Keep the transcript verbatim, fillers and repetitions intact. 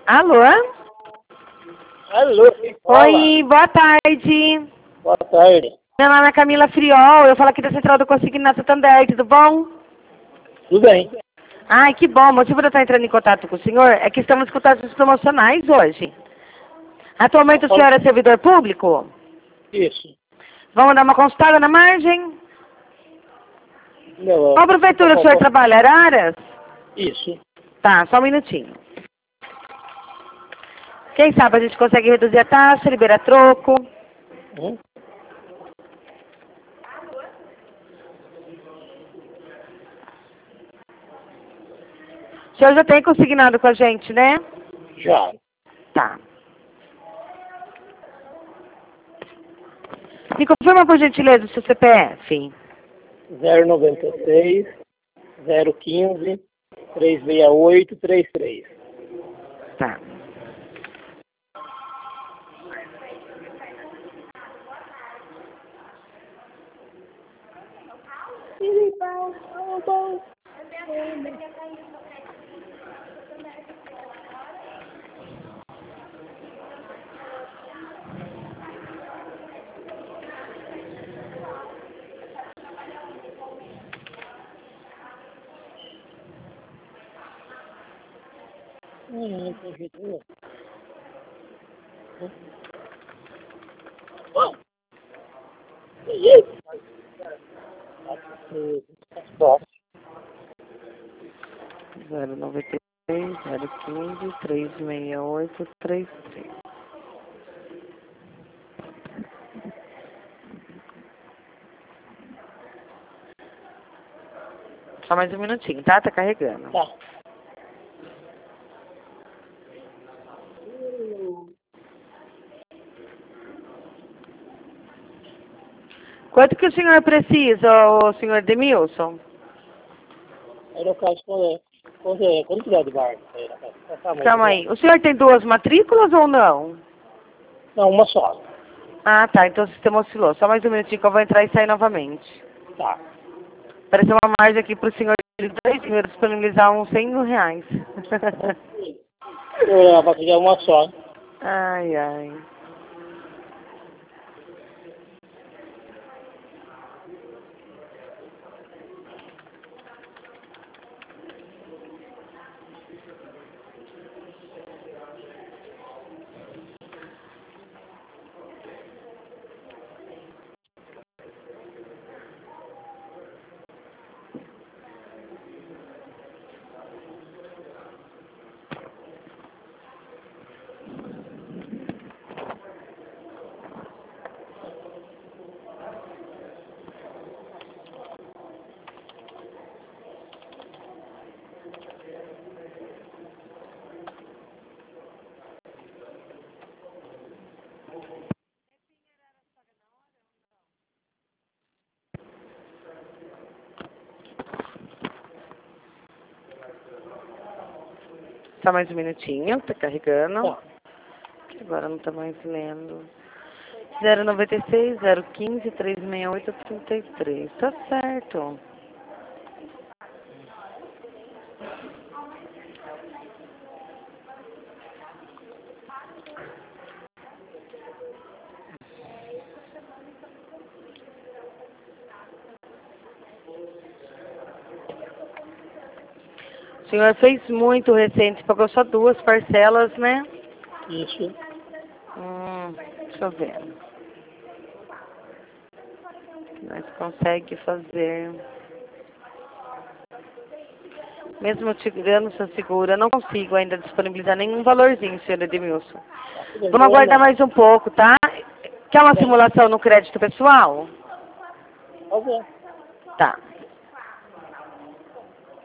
Alô? Alô, quem fala? Oi, boa tarde. Boa tarde. Meu nome é Camila Friol, eu falo aqui da Central do Consignato Santander, tudo bom? Tudo bem? Ai, que bom. O motivo de eu estar entrando em contato com o senhor é que estamos com taxas promocionais hoje. Atualmente o senhor é servidor público? Isso. Vamos dar uma consultada na margem? Não, Qual prefeitura o senhor trabalha? Araras? Isso. Tá, só um minutinho. Quem sabe a gente consegue reduzir a taxa, liberar troco. Hum? O senhor já tem consignado com a gente, né? Já. Tá. Me confirma, por gentileza, o seu C P F. zero noventa e seis, zero quinze, trezentos e sessenta e oito, trinta e três. Tá. Hum, não tem jeito não. Hum? Bom, tem jeito. Só. zero noventa e seis, zero quinze, trezentos e sessenta e oito, trinta e três. Só mais um minutinho, tá? Tá carregando. Tá. Quanto que o senhor precisa, o senhor Demilson? Aí no caso, quando é, quando é, quando tiver de barco, aí no caso, qual tamanho Calma que aí. O senhor tem duas matrículas ou não? Não, uma só. Ah, tá. Então o sistema oscilou. Só mais um minutinho que eu vou entrar e sair novamente. Tá. Apareceu uma margem aqui pro senhor de dois mil disponibilizar uns cem mil reais. Eu, a partir de uma só. Ai, ai. Só mais um minutinho, tá carregando. Tá. Que agora não tá mais lendo. zero noventa e seis, zero quinze, trezentos e sessenta e oito, trinta e três. Tá certo. O senhor fez muito recente, pagou só duas parcelas, né? Isso. Hum, deixa eu ver. Nós consegue fazer. Mesmo tirando sua segura, não consigo ainda disponibilizar nenhum valorzinho, senhor Edmilson. Vamos aguardar mais um pouco, tá? Quer uma simulação no crédito pessoal? Ok. Tá.